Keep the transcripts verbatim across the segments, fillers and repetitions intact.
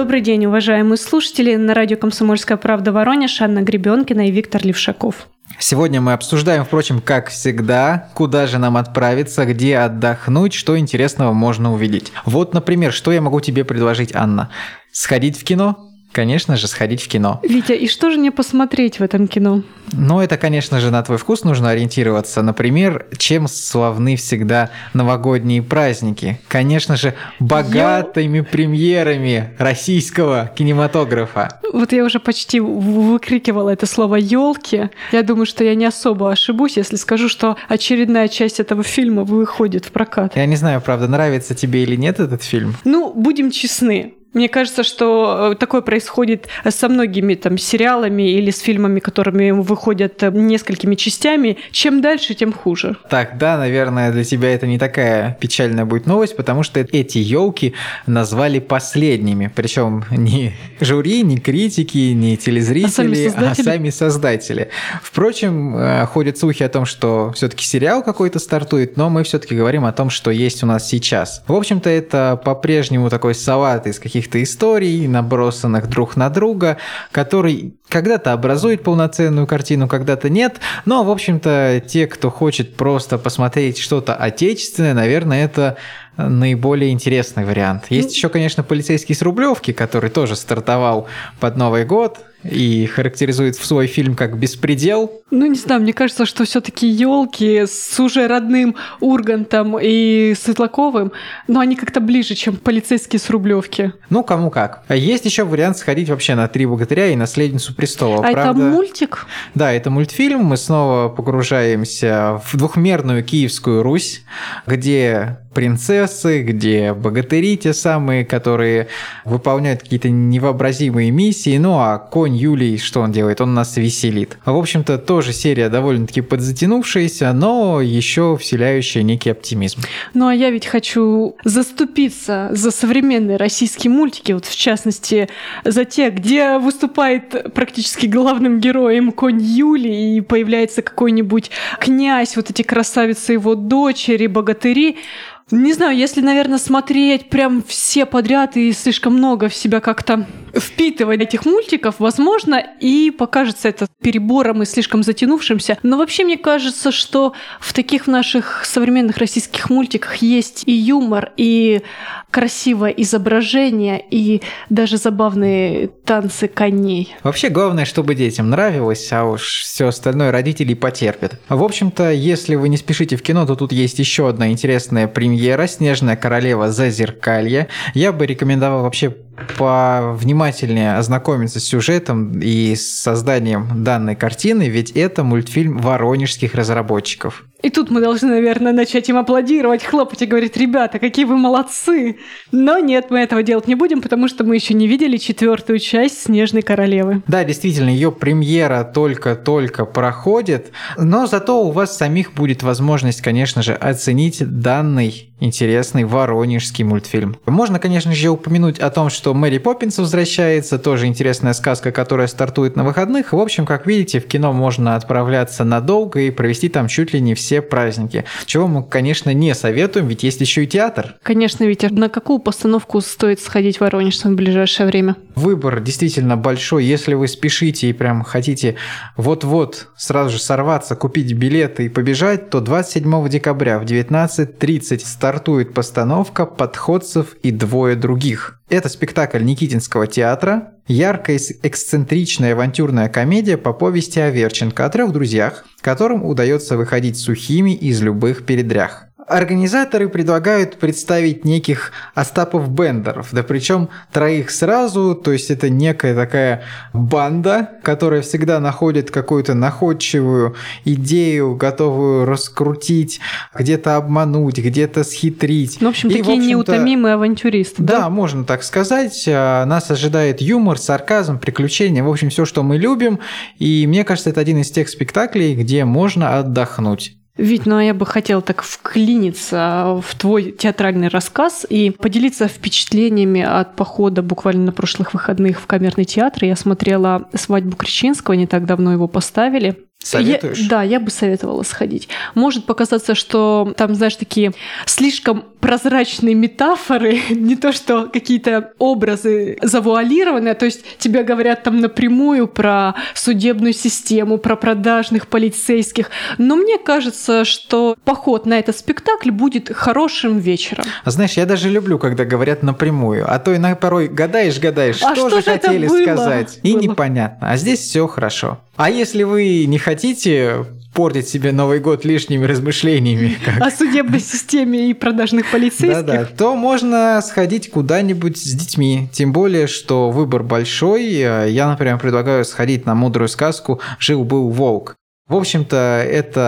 Добрый день, уважаемые слушатели. На радио «Комсомольская правда» Воронеж, Анна Гребенкина и Виктор Левшаков. Сегодня мы обсуждаем, впрочем, как всегда, куда же нам отправиться, где отдохнуть, что интересного можно увидеть. Вот, например, что я могу тебе предложить, Анна? Сходить в кино? Конечно же, сходить в кино. Витя, и что же мне посмотреть в этом кино? Ну, это, конечно же, на твой вкус нужно ориентироваться. Например, чем славны всегда новогодние праздники? Конечно же, богатыми я... премьерами российского кинематографа. Вот я уже почти выкрикивала это слово «ёлки». Я думаю, что я не особо ошибусь, если скажу, что очередная часть этого фильма выходит в прокат. Я не знаю, правда, нравится тебе или нет этот фильм? Ну, будем честны. Мне кажется, что такое происходит со многими там сериалами или с фильмами, которыми выходят несколькими частями. Чем дальше, тем хуже. Так, да, наверное, для тебя это не такая печальная будет новость, потому что эти ёлки назвали последними. Причем не жюри, не критики, не телезрители, а сами, а сами создатели. Впрочем, ходят слухи о том, что все-таки сериал какой-то стартует, но мы все-таки говорим о том, что есть у нас сейчас. В общем-то, это по-прежнему такой салат из каких-то историй, набросанных друг на друга, который когда-то образует полноценную картину, когда-то нет. Но, в общем-то, те, кто хочет просто посмотреть что-то отечественное, наверное, это наиболее интересный вариант. Есть еще, конечно, «Полицейский с Рублевки», который тоже стартовал под Новый год и характеризует в свой фильм как «Беспредел». Ну, не знаю, мне кажется, что все-таки «Ёлки» с уже родным Ургантом и Светлаковым, но они как-то ближе, чем «Полицейский с Рублевки». Ну, кому как. Есть еще вариант сходить вообще на «Три богатыря» и «Наследницу престола». А Правда... это мультик? Да, это мультфильм. Мы снова погружаемся в двухмерную Киевскую Русь, где принцессы, где богатыри те самые, которые выполняют какие-то невообразимые миссии. Ну, а конь Юлий, что он делает? Он нас веселит. В общем-то, тоже серия довольно-таки подзатянувшаяся, но еще вселяющая некий оптимизм. Ну, а я ведь хочу заступиться за современные российские мультики, вот в частности, за те, где выступает практически главным героем конь Юлий, и появляется какой-нибудь князь, вот эти красавицы его дочери, богатыри. Не знаю, если, наверное, смотреть прям все подряд и слишком много в себя как-то впитывать этих мультиков, возможно, и покажется это перебором и слишком затянувшимся. Но вообще мне кажется, что в таких наших современных российских мультиках есть и юмор, и красивое изображение, и даже забавные танцы коней. Вообще, главное, чтобы детям нравилось, а уж все остальное родители потерпят. В общем-то, если вы не спешите в кино, то тут есть еще одна интересная премьера «Снежная королева. Зазеркалье». Я бы рекомендовал вообще повнимательнее ознакомиться с сюжетом и с созданием данной картины, ведь это мультфильм воронежских разработчиков. И тут мы должны, наверное, начать им аплодировать, хлопать и говорить: ребята, какие вы молодцы! Но нет, мы этого делать не будем, потому что мы еще не видели четвертую часть «Снежной королевы». Да, действительно, ее премьера только-только проходит, но зато у вас самих будет возможность, конечно же, оценить данный интересный воронежский мультфильм. Можно, конечно же, упомянуть о том, что Мэри Поппинс возвращается, тоже интересная сказка, которая стартует на выходных. В общем, как видите, в кино можно отправляться надолго и провести там чуть ли не все праздники. Чего мы, конечно, не советуем, ведь есть еще и театр. Конечно, Витя, на какую постановку стоит сходить в Воронеж в ближайшее время? Выбор действительно большой. Если вы спешите и прям хотите вот-вот сразу же сорваться, купить билеты и побежать, то двадцать седьмого декабря в девятнадцать тридцать стартует постановка «Подходцев и двое других». Это спектакль Никитинского театра, яркая, эксцентричная авантюрная комедия по повести Аверченко о трех друзьях, которым удается выходить сухими из любых передрях. Организаторы предлагают представить неких Остапов-Бендеров, да причем троих сразу, то есть это некая такая банда, которая всегда находит какую-то находчивую идею, готовую раскрутить, где-то обмануть, где-то схитрить. Ну, в общем, И, такие в неутомимые авантюристы, да? Да, можно так сказать. Нас ожидает юмор, сарказм, приключения, в общем, все, что мы любим. И мне кажется, это один из тех спектаклей, где можно отдохнуть. Вить, ну а я бы хотела так вклиниться в твой театральный рассказ и поделиться впечатлениями от похода буквально на прошлых выходных в Камерный театр. Я смотрела «Свадьбу Кречинского», не так давно его поставили. Советуешь? Я, да, я бы советовала сходить. Может показаться, что там, знаешь, такие слишком прозрачные метафоры, не то что какие-то образы завуалированные, то есть тебе говорят там напрямую про судебную систему, про продажных полицейских. Но мне кажется, что поход на этот спектакль будет хорошим вечером. Знаешь, я даже люблю, когда говорят напрямую, а то и порой гадаешь-гадаешь, а что, что же хотели было? сказать. И было. непонятно. А здесь все хорошо. А если вы не хотите портить себе Новый год лишними размышлениями как... о судебной системе и продажных полицейских, да-да, то можно сходить куда-нибудь с детьми. Тем более, что выбор большой. Я, например, предлагаю сходить на мудрую сказку «Жил-был волк». В общем-то,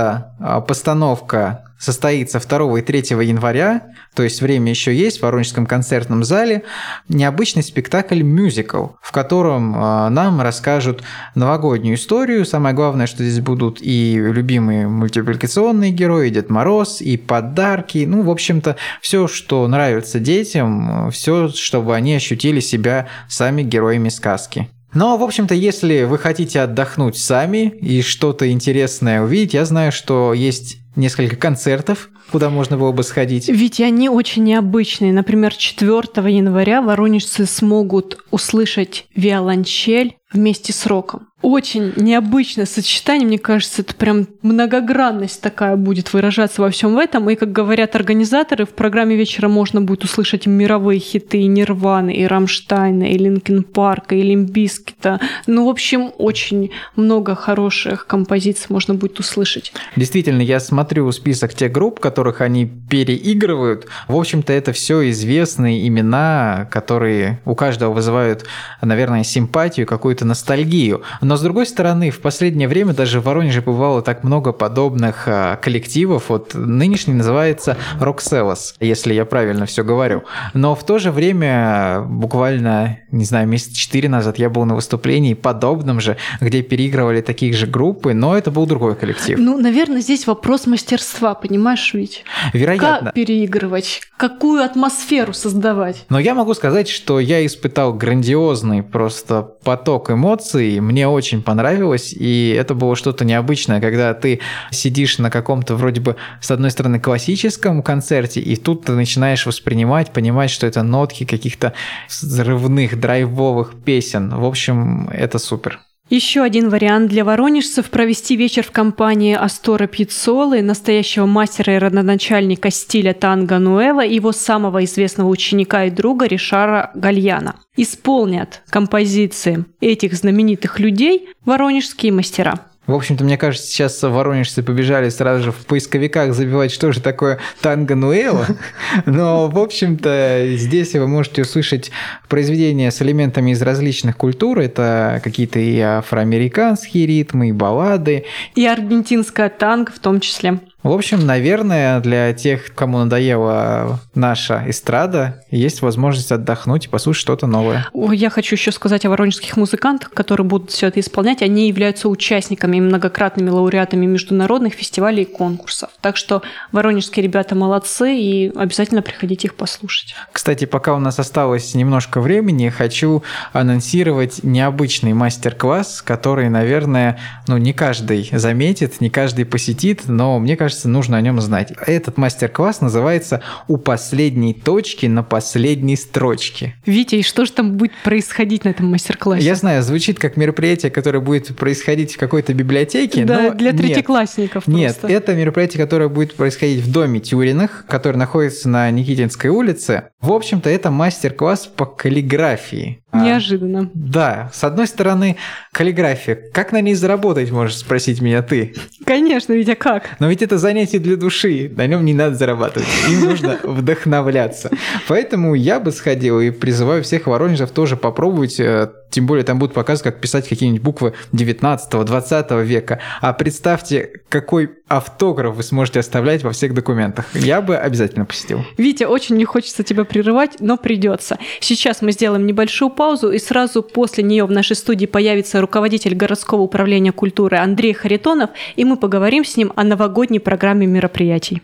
эта постановка состоится второго и третьего января, то есть время еще есть, в Воронежском концертном зале. Необычный спектакль-мюзикл, в котором нам расскажут новогоднюю историю. Самое главное, что здесь будут и любимые мультипликационные герои, и Дед Мороз, и подарки. Ну, в общем-то, все, что нравится детям, все, чтобы они ощутили себя сами героями сказки. Но, в общем-то, если вы хотите отдохнуть сами и что-то интересное увидеть, я знаю, что есть несколько концертов, куда можно было бы сходить. Ведь они очень необычные. Например, четвёртого января воронежцы смогут услышать виолончель вместе с роком. Очень необычное сочетание, мне кажется, это прям многогранность такая будет выражаться во всем этом. И, как говорят организаторы, в программе вечера можно будет услышать мировые хиты и Нирваны, и Рамштайна, и Линкин Парка, и Лимп Бизкита. Ну, в общем, очень много хороших композиций можно будет услышать. Действительно, я смотрю список тех групп, которых они переигрывают. В общем-то, это все известные имена, которые у каждого вызывают, наверное, симпатию, какую-то ностальгию. Но, с другой стороны, в последнее время даже в Воронеже бывало так много подобных а, коллективов. Вот нынешний называется Рокселос, если я правильно все говорю. Но в то же время, буквально, не знаю, месяца четыре назад я был на выступлении подобном же, где переигрывали таких же группы, но это был другой коллектив. Ну, наверное, здесь вопрос мастерства, понимаешь, ведь? Вероятно. Как переигрывать? Какую атмосферу создавать? Но я могу сказать, что я испытал грандиозный просто поток эмоций. Мне очень понравилось, и это было что-то необычное, когда ты сидишь на каком-то вроде бы, с одной стороны, классическом концерте, и тут ты начинаешь воспринимать, понимать, что это нотки каких-то взрывных, драйвовых песен. В общем, это супер. Еще один вариант для воронежцев – провести вечер в компании Астора Пьяццолы, настоящего мастера и родоначальника стиля танго нуэво, и его самого известного ученика и друга Ришара Гальяна. Исполнят композиции этих знаменитых людей воронежские мастера. В общем-то, мне кажется, сейчас воронежцы побежали сразу же в поисковиках забивать, что же такое танго нуэво. Но, в общем-то, здесь вы можете услышать произведения с элементами из различных культур. Это какие-то и афроамериканские ритмы, и баллады. И аргентинское танго в том числе. В общем, наверное, для тех, кому надоела наша эстрада, есть возможность отдохнуть и послушать что-то новое. Я хочу еще сказать о воронежских музыкантах, которые будут все это исполнять. Они являются участниками и многократными лауреатами международных фестивалей и конкурсов. Так что воронежские ребята молодцы, и обязательно приходите их послушать. Кстати, пока у нас осталось немножко времени, хочу анонсировать необычный мастер-класс, который, наверное, ну, не каждый заметит, не каждый посетит, но мне кажется, нужно о нем знать. Этот мастер-класс называется «У последней точки на последней строчке». Витя, и что же там будет происходить на этом мастер-классе? Я знаю, звучит как мероприятие, которое будет происходить в какой-то библиотеке. Да, но для нет. третьеклассников просто. Нет, это мероприятие, которое будет происходить в доме Тюриных, который находится на Никитинской улице. В общем-то, это мастер-класс по каллиграфии. Неожиданно. А, да, с одной стороны, каллиграфия. Как на ней заработать, можешь спросить меня ты? Конечно, Витя, как? Но ведь это занятие для души, на нем не надо зарабатывать, им нужно вдохновляться. Поэтому я бы сходил и призываю всех воронежцев тоже попробовать, тем более там будут показывать, как писать какие-нибудь буквы девятнадцатого-двадцатого века. А представьте, какой автограф вы сможете оставлять во всех документах. Я бы обязательно посетил. Витя, очень не хочется тебя прерывать, но придется. Сейчас мы сделаем небольшую паузу, и сразу после нее в нашей студии появится руководитель городского управления культуры Андрей Харитонов, и мы поговорим с ним о новогодней программе мероприятий.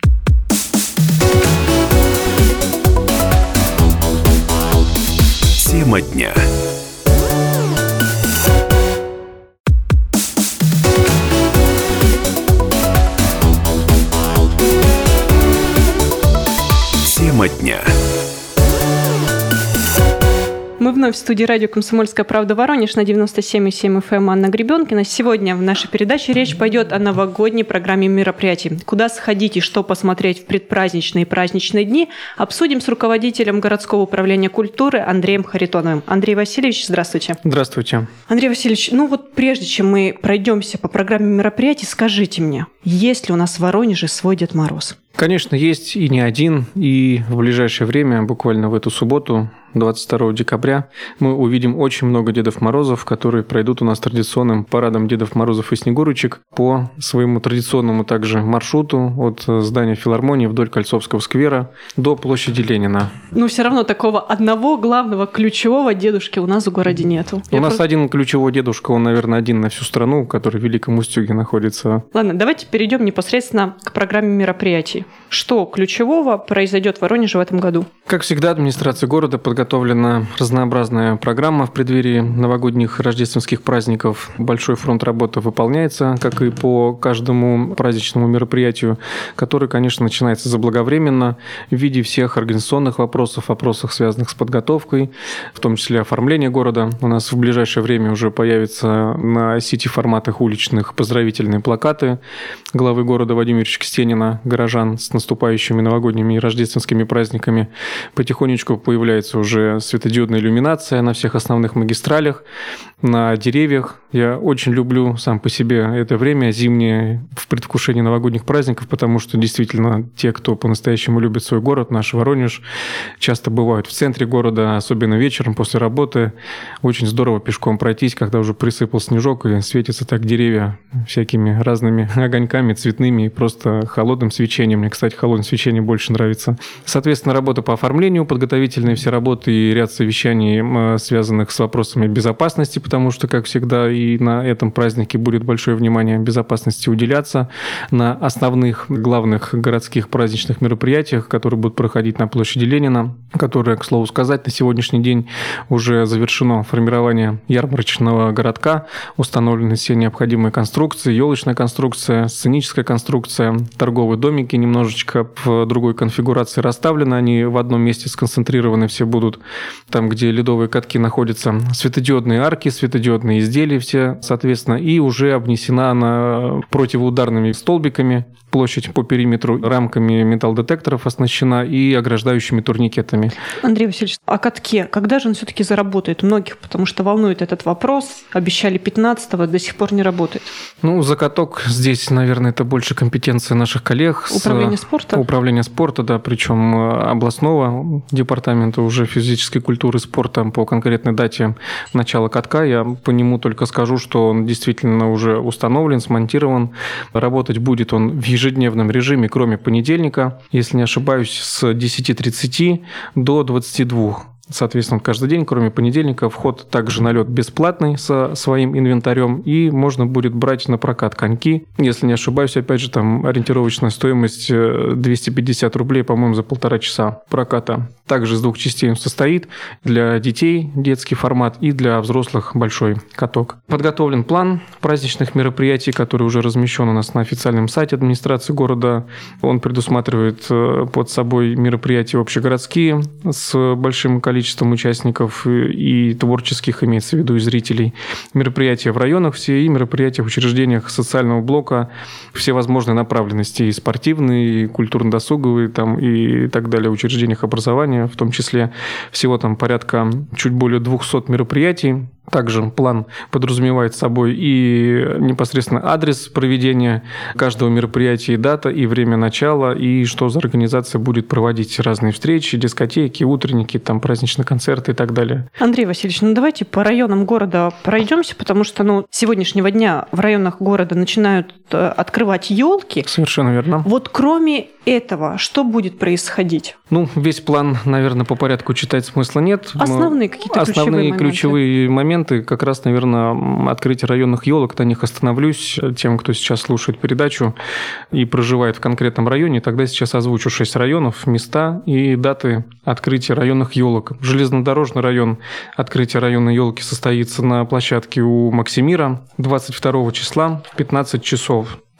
Тема дня. вновь в студии радио «Комсомольская правда» Воронеж на девяносто семь и семь эф эм Анна Гребенкина. Сегодня в нашей передаче речь пойдет о новогодней программе мероприятий. Куда сходить и что посмотреть в предпраздничные и праздничные дни, обсудим с руководителем городского управления культуры Андреем Харитоновым. Андрей Васильевич, здравствуйте. Здравствуйте. Андрей Васильевич, ну вот прежде чем мы пройдемся по программе мероприятий, скажите мне, есть ли у нас в Воронеже свой Дед Мороз? Конечно, есть и не один, и в ближайшее время, буквально в эту субботу, двадцать второго декабря, мы увидим очень много Дедов Морозов, которые пройдут у нас традиционным парадом Дедов Морозов и Снегурочек по своему традиционному также маршруту от здания филармонии вдоль Кольцовского сквера до площади Ленина. Но все равно такого одного главного ключевого дедушки у нас в городе нету. У Я нас просто... один ключевой дедушка, он, наверное, один на всю страну, который в Великом Устюге находится. Ладно, давайте перейдем непосредственно к программе мероприятий. Что ключевого произойдет в Воронеже в этом году? Как всегда, администрация города подготовлена разнообразная программа в преддверии новогодних и рождественских праздников. Большой фронт работы выполняется, как и по каждому праздничному мероприятию, который, конечно, начинается заблаговременно в виде всех организационных вопросов, вопросов, связанных с подготовкой, в том числе оформления города. У нас в ближайшее время уже появятся на сети-форматах уличных поздравительные плакаты главы города Вадима Юрьевича Кстенина, горожан с наступающими новогодними и рождественскими праздниками. Потихонечку появляется уже светодиодная иллюминация на всех основных магистралях, на деревьях. Я очень люблю сам по себе это время зимнее в предвкушении новогодних праздников, потому что действительно те, кто по-настоящему любит свой город, наш Воронеж, часто бывают в центре города, особенно вечером после работы. Очень здорово пешком пройтись, когда уже присыпал снежок и светятся так деревья всякими разными огоньками, цветными и просто холодным свечением. Мне, кстати, холодное свечение больше нравится. Соответственно, работа по оформлению, подготовительные все работы и ряд совещаний, связанных с вопросами безопасности, потому что, как всегда, и на этом празднике будет большое внимание безопасности уделяться. На основных главных городских праздничных мероприятиях, которые будут проходить на площади Ленина, которое, к слову сказать, на сегодняшний день уже завершено формирование ярмарочного городка, установлены все необходимые конструкции, елочная конструкция, сценическая конструкция, торговые домики немножечко в другой конфигурации расставлены, они в одном месте сконцентрированы все будут, там, где ледовые катки находятся, светодиодные арки, светодиодные изделия все, соответственно, и уже обнесена она противоударными столбиками, площадь по периметру рамками металлодетекторов оснащена и ограждающими турникетами. Андрей Васильевич, о катке, когда же он все-таки заработает? Многих, потому что волнует этот вопрос. Обещали пятнадцатого, до сих пор не работает. Ну, за каток здесь, наверное, это больше компетенция наших коллег. Управление спорта? Управление спорта, да, причем областного департамента уже физической культуры и спорта по конкретной дате начала катка. Я по нему только скажу, что он действительно уже установлен, смонтирован. Работать будет он в ежедневном режиме, кроме понедельника, если не ошибаюсь, с десяти тридцати до двадцати двух. Соответственно, каждый день, кроме понедельника, вход также на лед бесплатный со своим инвентарем, и можно будет брать на прокат коньки. Если не ошибаюсь, опять же, там ориентировочная стоимость двести пятьдесят рублей, по-моему, за полтора часа проката. Также из двух частей он состоит. Для детей детский формат и для взрослых большой каток. Подготовлен план праздничных мероприятий, который уже размещен у нас на официальном сайте администрации города. Он предусматривает под собой мероприятия общегородские с большим количеством количеством участников и творческих, имеется в виду и зрителей, мероприятия в районах все и мероприятия в учреждениях социального блока, все возможные направленности, и спортивные, и культурно-досуговые, там, и так далее, в учреждениях образования, в том числе всего там порядка чуть более двухсот мероприятий. Также план подразумевает собой и непосредственно адрес проведения каждого мероприятия, и дата, и время начала, и что за организация будет проводить разные встречи, дискотеки, утренники, там, праздничные концерты и так далее. Андрей Васильевич, ну давайте по районам города пройдемся, потому что ну, с сегодняшнего дня в районах города начинают открывать елки. Совершенно верно. Вот кроме этого, что будет происходить? Ну, весь план, наверное, по порядку читать смысла нет. Основные какие-то Основные ключевые, ключевые моменты, как раз, наверное, открытие районных елок, на них остановлюсь. Тем, кто сейчас слушает передачу и проживает в конкретном районе, тогда сейчас озвучу шесть районов, места и даты открытия районных елок. Железнодорожный район, открытие районной елки состоится на площадке у Максимира двадцать второго числа в пятнадцать часов.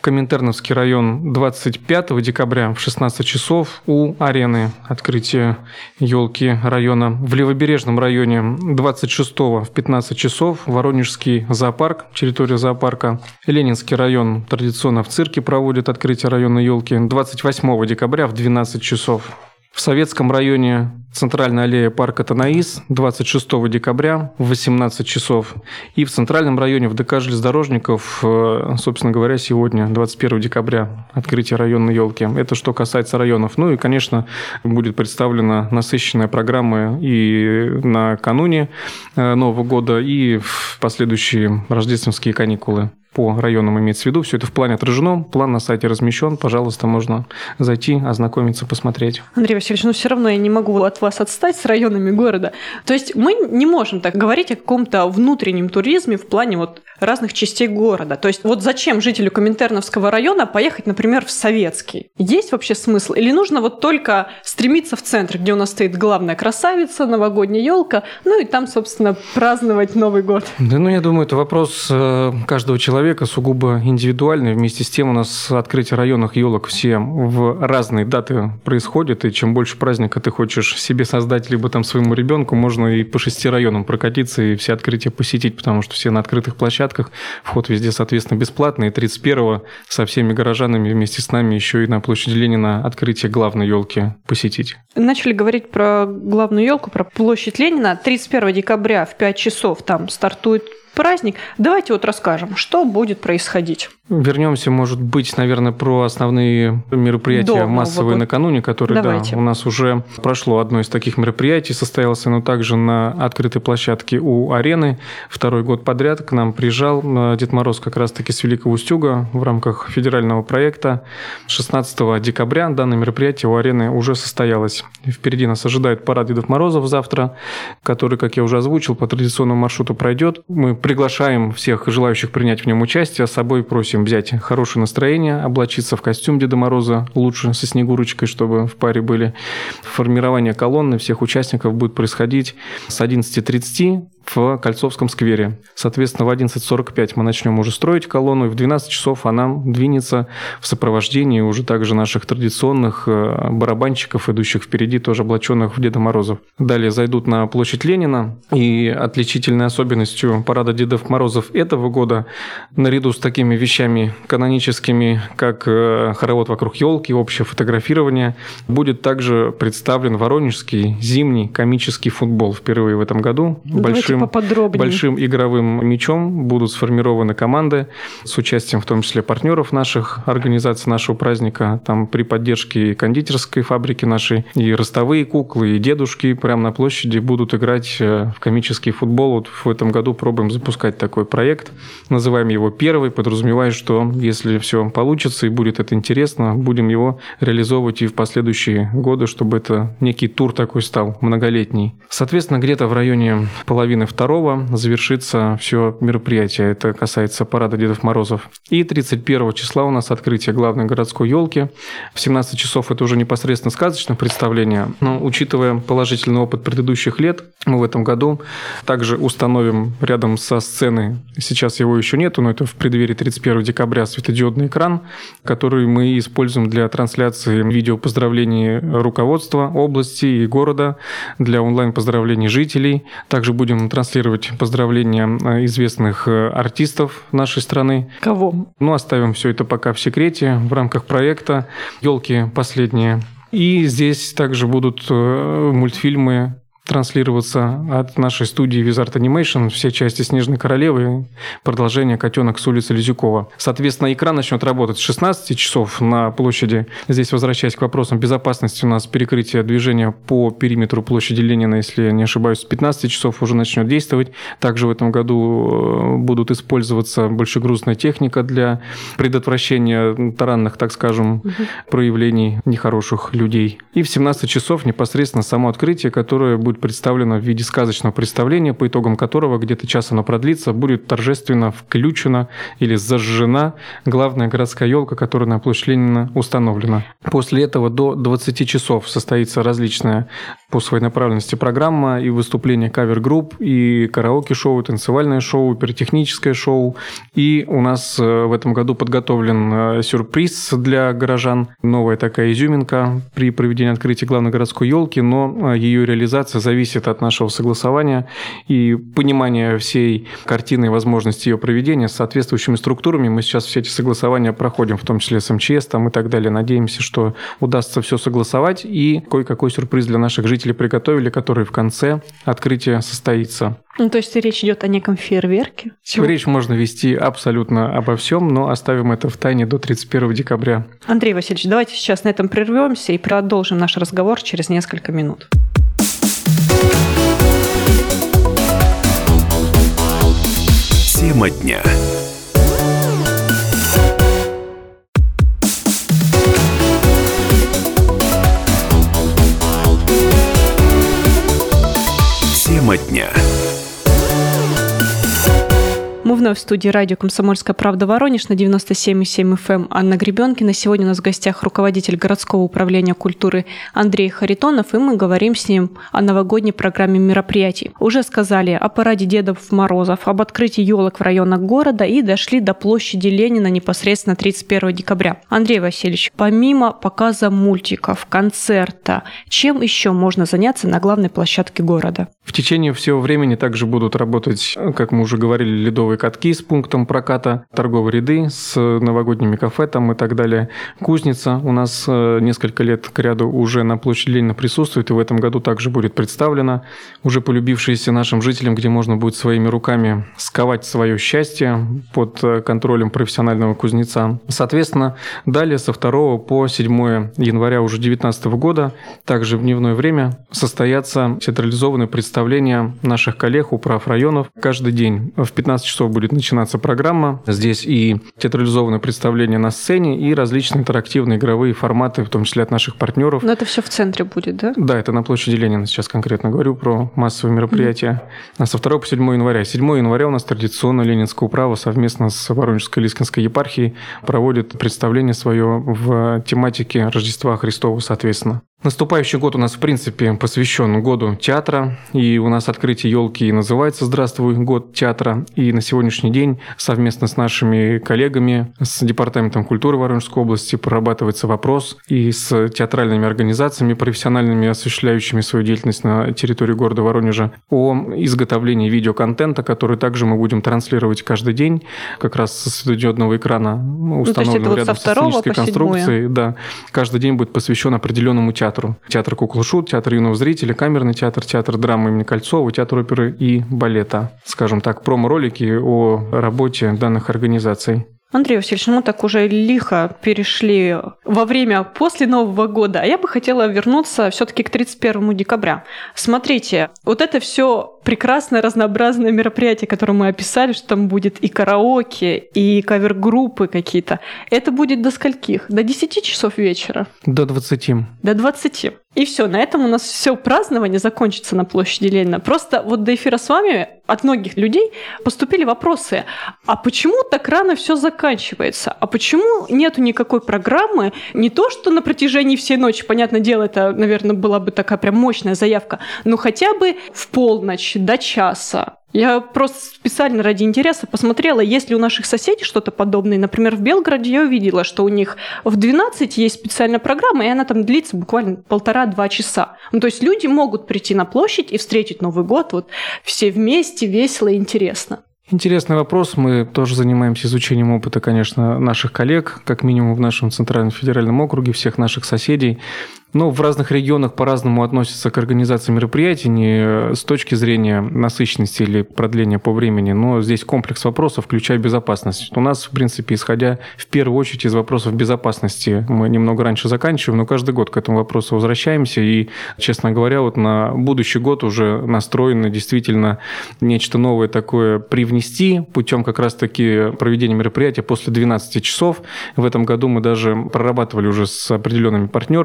Коминтерновский район двадцать пятого декабря в шестнадцать часов у арены открытие елки района. В Левобережном районе двадцать шестого в пятнадцать часов Воронежский зоопарк, территория зоопарка. Ленинский район традиционно в цирке проводит открытие районной елки двадцать восьмого декабря в двенадцать часов. В Советском районе центральная аллея парка Танаис двадцать шестого декабря в восемнадцать часов. И в центральном районе в ДК железнодорожников, собственно говоря, сегодня, двадцать первого декабря, открытие районной елки. Это что касается районов. Ну и, конечно, будет представлена насыщенная программа и накануне Нового года, и в последующие рождественские каникулы. По районам имеется в виду. Все это в плане отражено. План на сайте размещен. Пожалуйста, можно зайти, ознакомиться, посмотреть. Андрей Васильевич, ну все равно я не могу от вас отстать с районами города. То есть мы не можем так говорить о каком-то внутреннем туризме в плане вот разных частей города. То есть вот зачем жителю Коминтерновского района поехать, например, в Советский? Есть вообще смысл? Или нужно вот только стремиться в центр, где у нас стоит главная красавица, новогодняя елка, ну и там, собственно, праздновать Новый год? Да, ну я думаю, это вопрос каждого человека, сугубо индивидуальный. Вместе с тем у нас открытие районных елок все в разные даты происходит, и чем больше праздника ты хочешь себе создать, либо там своему ребенку, можно и по шести районам прокатиться и все открытия посетить, потому что все на открытых площадках, вход везде, соответственно, бесплатный. И тридцать первого со всеми горожанами вместе с нами еще и на площади Ленина открытие главной елки посетить. Начали говорить про главную елку, про площадь Ленина. тридцать первого декабря в пять часов там стартует праздник. Давайте вот расскажем, что будет происходить. Вернемся, может быть, наверное, про основные мероприятия До массовые накануне, которые, да, у нас уже прошло одно из таких мероприятий, состоялось оно также на открытой площадке у арены. Второй год подряд к нам приезжал Дед Мороз как раз-таки с Великого Устюга в рамках федерального проекта. шестнадцатого декабря данное мероприятие у арены уже состоялось. Впереди нас ожидает парад Дедов Морозов завтра, который, как я уже озвучил, по традиционному маршруту пройдет. Мы приглашаем всех желающих принять в нем участие, с собой просим взять хорошее настроение, облачиться в костюм Деда Мороза, лучше со Снегурочкой, чтобы в паре были. Формирование колонны всех участников будет происходить с одиннадцати тридцати в Кольцовском сквере. Соответственно, в одиннадцать сорок пять мы начнем уже строить колонну, и в двенадцать часов она двинется в сопровождении уже также наших традиционных барабанщиков, идущих впереди, тоже облаченных в Деда Морозов. Далее зайдут на площадь Ленина, и отличительной особенностью парада Дедов Морозов этого года, наряду с такими вещами каноническими, как хоровод вокруг елки, общее фотографирование, будет также представлен воронежский зимний комический футбол впервые в этом году. Большим Большим игровым мячом будут сформированы команды с участием в том числе партнеров наших организаций нашего праздника. Там при поддержке кондитерской фабрики нашей и ростовые куклы, и дедушки прямо на площади будут играть в комический футбол. Вот в этом году пробуем запускать такой проект. Называем его «Первый», подразумевая, что если все получится и будет это интересно, будем его реализовывать и в последующие годы, чтобы это некий тур такой стал, многолетний. Соответственно, где-то в районе половины второго завершится все мероприятие. Это касается парада Дедов Морозов. И тридцать первого числа у нас открытие главной городской елки. В семнадцать часов это уже непосредственно сказочное представление. Но учитывая положительный опыт предыдущих лет, мы в этом году также установим рядом со сценой, сейчас его еще нету, но это в преддверии тридцать первого декабря, светодиодный экран, который мы используем для трансляции видео поздравлений руководства области и города, для онлайн-поздравлений жителей. Также будем транслировать поздравления известных артистов нашей страны. Кого? Ну, оставим все это пока в секрете в рамках проекта «Елки последние». И здесь также будут мультфильмы транслироваться от нашей студии Wizard Animation, все части «Снежной королевы», продолжение «Котенок с улицы Лизюкова». Соответственно, экран начнет работать с шестнадцати часов на площади. Здесь, возвращаясь к вопросам безопасности, у нас перекрытие движения по периметру площади Ленина, если я не ошибаюсь, с пятнадцати часов уже начнет действовать. Также в этом году будут использоваться большегрузная техника для предотвращения таранных, так скажем, угу. проявлений нехороших людей. И в семнадцать часов непосредственно само открытие, которое будет будет представлено в виде сказочного представления, по итогам которого где-то час оно продлится, будет торжественно включена или зажжена главная городская елка, которая на площади Ленина установлена. После этого до двадцати часов состоится различная по своей направленности программа и выступления кавер-групп, и караоке-шоу, и танцевальное шоу, и пиротехническое шоу. И у нас в этом году подготовлен сюрприз для горожан. Новая такая изюминка при проведении открытия главной городской елки, но ее реализация зависит от нашего согласования и понимания всей картины и возможности ее проведения с соответствующими структурами. Мы сейчас все эти согласования проходим, в том числе с эм че эс там, и так далее. Надеемся, что удастся все согласовать, и кое-какой сюрприз для наших жителей приготовили, который в конце открытия состоится. Ну, то есть речь идет о неком фейерверке? Речь можно вести абсолютно обо всем, но оставим это в тайне до тридцать первого декабря. Андрей Васильевич, давайте сейчас на этом прервемся и продолжим наш разговор через несколько минут. Тема дня. Тема дня. Мы вновь в студии радио «Комсомольская правда» Воронеж на девяносто семь и семь эф эм. Анна Гребенкина. Сегодня у нас в гостях руководитель городского управления культуры Андрей Харитонов, и мы говорим с ним о новогодней программе мероприятий. Уже сказали о параде Дедов Морозов, об открытии елок в районах города и дошли до площади Ленина непосредственно тридцать первого декабря. Андрей Васильевич, помимо показа мультиков, концерта, чем еще можно заняться на главной площадке города? В течение всего времени также будут работать, как мы уже говорили, ледовые катки с пунктом проката, торговые ряды с новогодними кафе там и так далее. Кузница у нас несколько лет к ряду уже на площади Ленина присутствует, и в этом году также будет представлена, уже полюбившаяся нашим жителям, где можно будет своими руками сковать свое счастье под контролем профессионального кузнеца. Соответственно, далее со второго по седьмое января уже две тысячи девятнадцатого года, также в дневное время, состоятся театрализованные представления наших коллег, управ районов. Каждый день в пятнадцать часов будет начинаться программа. Здесь и театрализованное представление на сцене, и различные интерактивные игровые форматы, в том числе от наших партнеров. Но это все в центре будет, да? Да, это на площади Ленина. Сейчас конкретно говорю про массовые мероприятия. Mm-hmm. Со второго по седьмое января. седьмое января у нас традиционно Ленинское управа совместно с Воронежской Лискинской епархией проводит представление свое в тематике Рождества Христова, соответственно. Наступающий год у нас, в принципе, посвящен году театра, и у нас открытие елки называется «Здравствуй, год театра». И на сегодняшний день совместно с нашими коллегами, с Департаментом культуры Воронежской области прорабатывается вопрос и с театральными организациями, профессиональными, осуществляющими свою деятельность на территории города Воронежа, о изготовлении видеоконтента, который также мы будем транслировать каждый день, как раз со светодиодного экрана, установленного ну, рядом вот со сценической конструкцией. Да, каждый день будет посвящен определенному театру. Театру. Театр кукол шут, театр юного зрителя, камерный театр, театр драмы имени Кольцова, театр оперы и балета. Скажем так, промо-ролики о работе данных организаций. Андрей Васильевич, мы так уже лихо перешли во время после Нового года, а я бы хотела вернуться все-таки к тридцать первому декабря. Смотрите, вот это все прекрасное разнообразное мероприятие, которое мы описали, что там будет и караоке, и кавер-группы какие-то. Это будет до скольких? До десяти часов вечера? До двадцати. До двадцати. И все, на этом у нас все празднование закончится на площади Ленина. Просто вот до эфира с вами от многих людей поступили вопросы. А почему так рано все заканчивается? А почему нету никакой программы? Не то, что на протяжении всей ночи, понятное дело, это, наверное, была бы такая прям мощная заявка, но хотя бы в полночь, до часа. Я просто специально ради интереса посмотрела, есть ли у наших соседей что-то подобное. Например, в Белгороде я увидела, что у них в двенадцать есть специальная программа, и она там длится буквально полтора-два часа. Ну, то есть люди могут прийти на площадь и встретить Новый год вот все вместе, весело и интересно. Интересный вопрос. Мы тоже занимаемся изучением опыта, конечно, наших коллег, как минимум в нашем Центральном федеральном округе, всех наших соседей. Но в разных регионах по-разному относятся к организации мероприятий, не с точки зрения насыщенности или продления по времени, но здесь комплекс вопросов, включая безопасность. У нас, в принципе, исходя в первую очередь из вопросов безопасности, мы немного раньше заканчиваем, но каждый год к этому вопросу возвращаемся. И, честно говоря, вот на будущий год уже настроено действительно нечто новое такое привнести путем как раз-таки проведения мероприятия после двенадцати часов. В этом году мы даже прорабатывали уже с определенными партнерами, там, и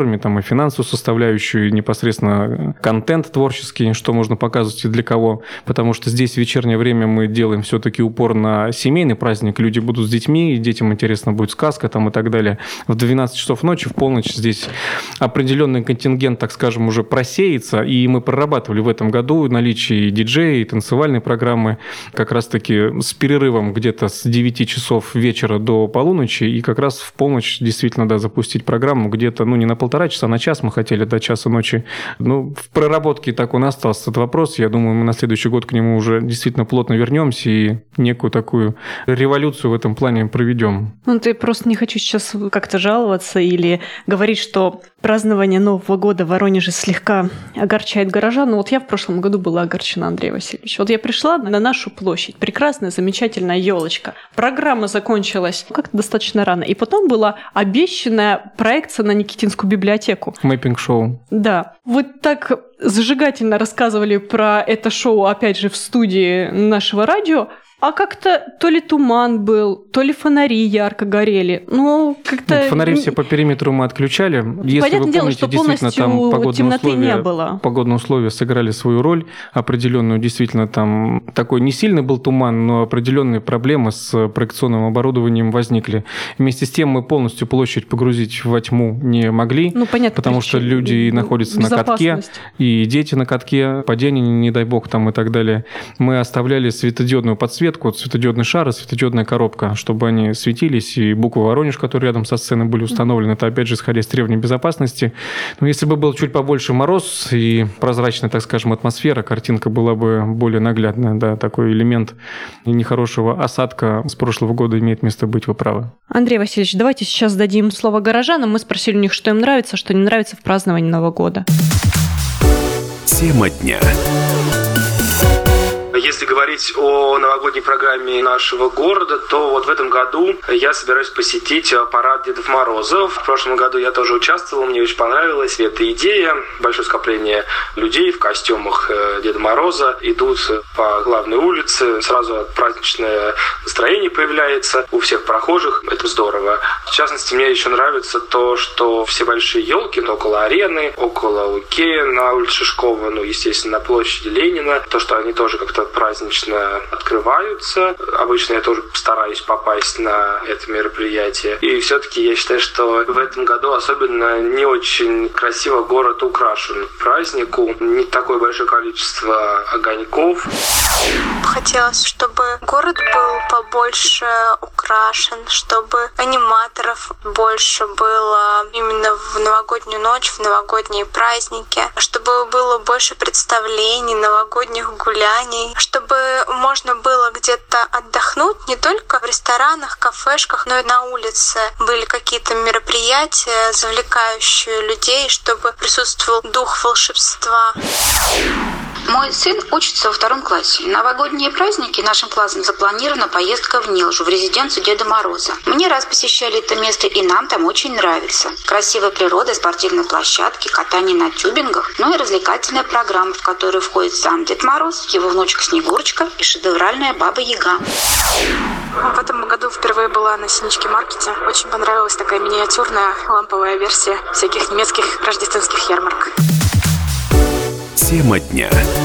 финансовую составляющую, и непосредственно контент творческий, что можно показывать и для кого. Потому что здесь в вечернее время мы делаем все-таки упор на семейный праздник. Люди будут с детьми, и детям интересно будет сказка там и так далее. В двенадцать часов ночи, в полночь здесь определенный контингент, так скажем, уже просеется, и мы прорабатывали в этом году наличие и диджея, и танцевальной программы как раз-таки с перерывом где-то с девяти часов вечера до полуночи, и как раз в полночь действительно, да, запустить программу где-то, ну, не на полтора часа, а на час мы хотели до часа ночи. Ну, в проработке так он остался этот вопрос. Я думаю, мы на следующий год к нему уже действительно плотно вернемся и некую такую революцию в этом плане проведем. Ну, ты просто не хочу сейчас как-то жаловаться или говорить, что празднование Нового года в Воронеже слегка огорчает горожан. Ну, вот я в прошлом году была огорчена, Андрей Васильевич. Вот я пришла на нашу площадь. Прекрасная, замечательная елочка. Программа закончилась как-то достаточно рано. И потом была обещанная проекция на Никитинскую библиотеку. Мэппинг-шоу. Да. Вы так зажигательно рассказывали про это шоу, опять же, в студии нашего радио. А как-то то ли туман был, то ли фонари ярко горели. Ну, как-то... Нет, фонари все по периметру мы отключали. Если Понятное вы дело, помните, что действительно там погодные темноты условия, не было. Погодные условия сыграли свою роль определенную. Действительно, там такой не сильный был туман, но определенные проблемы с проекционным оборудованием возникли. Вместе с тем мы полностью площадь погрузить во тьму не могли, ну, понятно, потому что люди находятся на катке, и дети на катке, падение, не дай бог, там и так далее. Мы оставляли светодиодную подсветку, светодиодный шар и светодиодная коробка, чтобы они светились, и буквы «Воронеж», которые рядом со сценой были установлены, это, опять же, исходя из требований безопасности. Но если бы был чуть побольше мороз и прозрачная, так скажем, атмосфера, картинка была бы более наглядная, да, такой элемент нехорошего осадка с прошлого года имеет место быть, вы правы. Андрей Васильевич, давайте сейчас дадим слово горожанам. Мы спросили у них, что им нравится, что не нравится в праздновании Нового года. Тема дня. Если говорить о новогодней программе нашего города, то вот в этом году я собираюсь посетить парад Дедов Морозов. В прошлом году я тоже участвовал, мне очень понравилась эта идея. Большое скопление людей в костюмах Деда Мороза идут по главной улице. Сразу праздничное настроение появляется у всех прохожих. Это здорово. В частности, мне еще нравится то, что все большие елки около арены, около Икеи на улице Шишкова, ну, естественно, на площади Ленина. То, что они тоже как-то празднично открываются. Обычно я тоже стараюсь попасть на это мероприятие. И все-таки я считаю, что в этом году особенно не очень красиво город украшен к празднику. Не такое большое количество огоньков. Хотелось, чтобы город был побольше украшен, чтобы аниматоров больше было именно в новогоднюю ночь, в новогодние праздники, чтобы было больше представлений, новогодних гуляний, чтобы можно было где-то отдохнуть не только в ресторанах, кафешках, но и на улице. Были какие-то мероприятия, завлекающие людей, чтобы присутствовал дух волшебства. Мой сын учится во втором классе. На новогодние праздники нашим классом запланирована поездка в Нилжу, в резиденцию Деда Мороза. Мы не раз посещали это место, и нам там очень нравится. Красивая природа, спортивные площадки, катание на тюбингах, ну и развлекательная программа, в которую входит сам Дед Мороз, его внучка Снегурочка и шедевральная Баба Яга. В этом году впервые была на Синичке маркете. Очень понравилась такая миниатюрная ламповая версия всяких немецких рождественских ярмарок. Тема дня.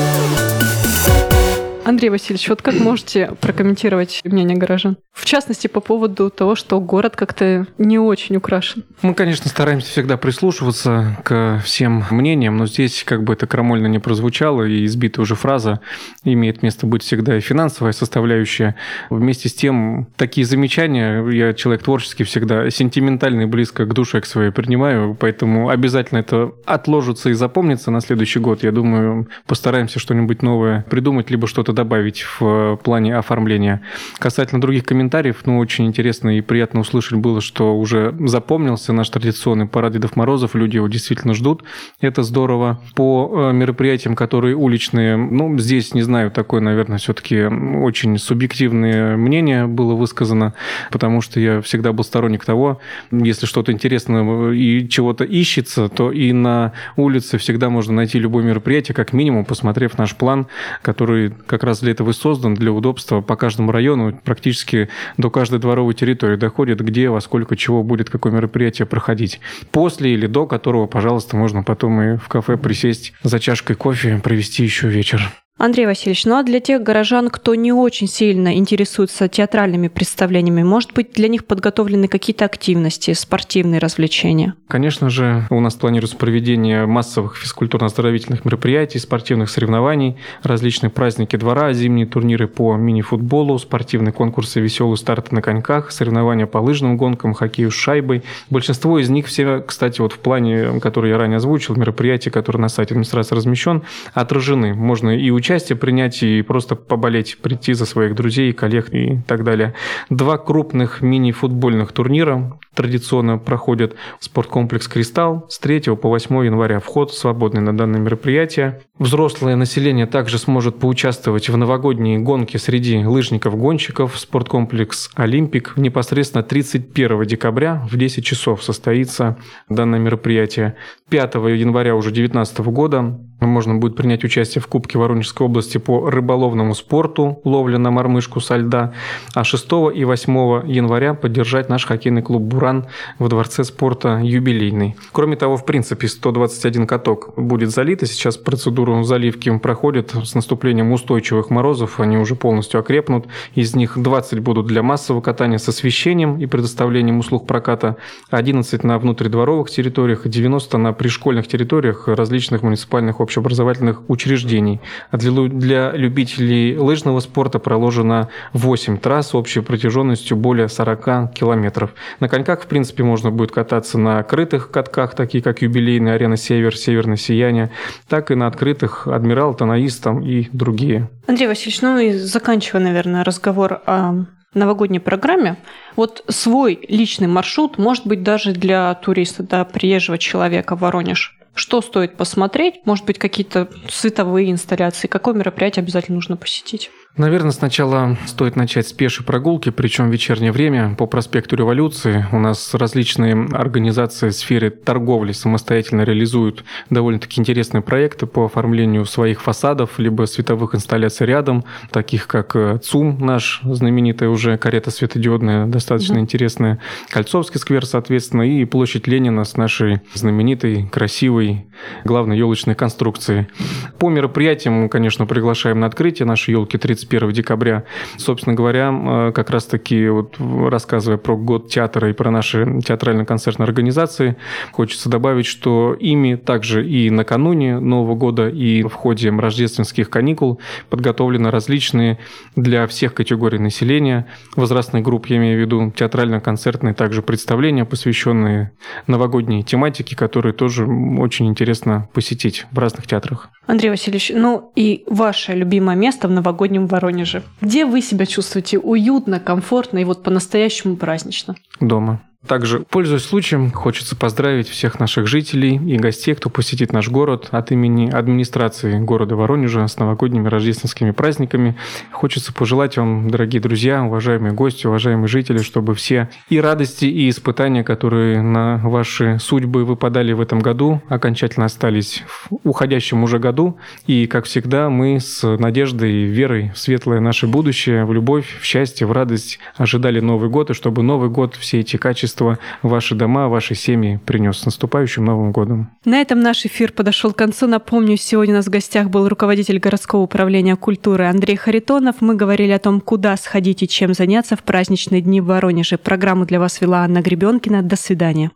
Андрей Васильевич, вот как можете прокомментировать мнение горожан? В частности, по поводу того, что город как-то не очень украшен. Мы, конечно, стараемся всегда прислушиваться к всем мнениям, но здесь, как бы это крамольно не прозвучало, и избитая уже фраза, имеет место быть всегда и финансовая составляющая. Вместе с тем, такие замечания, я человек творческий всегда, сентиментальный, близко к душе к своей принимаю, поэтому обязательно это отложится и запомнится на следующий год. Я думаю, постараемся что-нибудь новое придумать, либо что-то добавить в плане оформления. Касательно других комментариев, ну, очень интересно и приятно услышать было, что уже запомнился наш традиционный парад Дедов Морозов, люди его действительно ждут. Это здорово. По мероприятиям, которые уличные, ну, здесь, не знаю, такое, наверное, все-таки очень субъективное мнение было высказано, потому что я всегда был сторонник того, если что-то интересное и чего-то ищется, то и на улице всегда можно найти любое мероприятие, как минимум, посмотрев наш план, который как раз раз для этого и создан, для удобства по каждому району, практически до каждой дворовой территории доходит, где, во сколько, чего будет, какое мероприятие проходить. После или до которого, пожалуйста, можно потом и в кафе присесть за чашкой кофе, провести еще вечер. Андрей Васильевич, ну а для тех горожан, кто не очень сильно интересуется театральными представлениями, может быть, для них подготовлены какие-то активности, спортивные развлечения? Конечно же, у нас планируется проведение массовых физкультурно-оздоровительных мероприятий, спортивных соревнований, различные праздники двора, зимние турниры по мини-футболу, спортивные конкурсы «Веселые старты на коньках», соревнования по лыжным гонкам, хоккею с шайбой. Большинство из них все, кстати, вот в плане, который я ранее озвучил, мероприятий, которые на сайте администрации размещен, отражены. Можно и учить участие принять и просто поболеть, прийти за своих друзей, коллег и так далее. Два крупных мини-футбольных турнира традиционно проходят в спорткомплекс «Кристалл» с третьего по восьмое января. Вход свободный на данное мероприятие. Взрослое население также сможет поучаствовать в новогодней гонке среди лыжников-гонщиков. Спорткомплекс «Олимпик». Непосредственно тридцать первого декабря в десять часов состоится данное мероприятие. пятого января уже две тысячи девятнадцатого года можно будет принять участие в Кубке Воронежской области по рыболовному спорту, ловля на мормышку со льда, а шестого и восьмого января поддержать наш хоккейный клуб «Буран» в Дворце спорта «Юбилейный». Кроме того, в принципе, сто двадцать один каток будет залит, и сейчас процедуру заливки проходит с наступлением устойчивых морозов, они уже полностью окрепнут, из них двадцать будут для массового катания с освещением и предоставлением услуг проката, одиннадцать на внутридворовых территориях, девяносто на пришкольных территориях различных муниципальных общеобразовательных учреждений. А для, для любителей лыжного спорта проложено восемь трасс общей протяженностью более сорок километров. На коньках, в принципе, можно будет кататься на крытых катках, такие как «Юбилейная», «Арена Север», «Северное сияние», так и на открытых «Адмирал», «Танаис» там и другие. Андрей Васильевич, ну и заканчивая, наверное, разговор о новогодней программе, вот свой личный маршрут может быть даже для туриста, да, приезжего человека в Воронеж. Что стоит посмотреть? Может быть, какие-то световые инсталляции? Какое мероприятие обязательно нужно посетить? Наверное, сначала стоит начать с пешей прогулки, причем в вечернее время по проспекту Революции. У нас различные организации в сфере торговли самостоятельно реализуют довольно-таки интересные проекты по оформлению своих фасадов, либо световых инсталляций рядом, таких как ЦУМ, наш знаменитая уже карета светодиодная, достаточно mm-hmm. интересная, Кольцовский сквер, соответственно, и площадь Ленина с нашей знаменитой, красивой, главной елочной конструкцией. По мероприятиям мы, конечно, приглашаем на открытие нашей елки тридцать первого декабря. Собственно говоря, как раз-таки вот рассказывая про год театра и про наши театрально-концертные организации, хочется добавить, что ими также и накануне Нового года, и в ходе рождественских каникул подготовлены различные для всех категорий населения, возрастных групп, я имею в виду, театрально-концертные также представления, посвященные новогодней тематике, которые тоже очень интересно посетить в разных театрах. Андрей Васильевич, ну и ваше любимое место в новогоднем Воронеже. Где вы себя чувствуете уютно, комфортно и вот по-настоящему празднично? Дома. Также, пользуясь случаем, хочется поздравить всех наших жителей и гостей, кто посетит наш город, от имени администрации города Воронежа с новогодними рождественскими праздниками. Хочется пожелать вам, дорогие друзья, уважаемые гости, уважаемые жители, чтобы все и радости, и испытания, которые на ваши судьбы выпадали в этом году, окончательно остались в уходящем уже году. И, как всегда, мы с надеждой и верой в светлое наше будущее, в любовь, в счастье, в радость ожидали Новый год, и чтобы Новый год все эти качества ваши дома, ваши семьи принес. С наступающим Новым годом. На этом наш эфир подошел к концу. Напомню, сегодня у нас в гостях был руководитель городского управления культуры Андрей Харитонов. Мы говорили о том, куда сходить и чем заняться в праздничные дни в Воронеже. Программу для вас вела Анна Гребенкина. До свидания.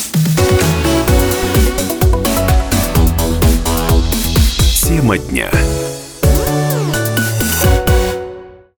Тема дня.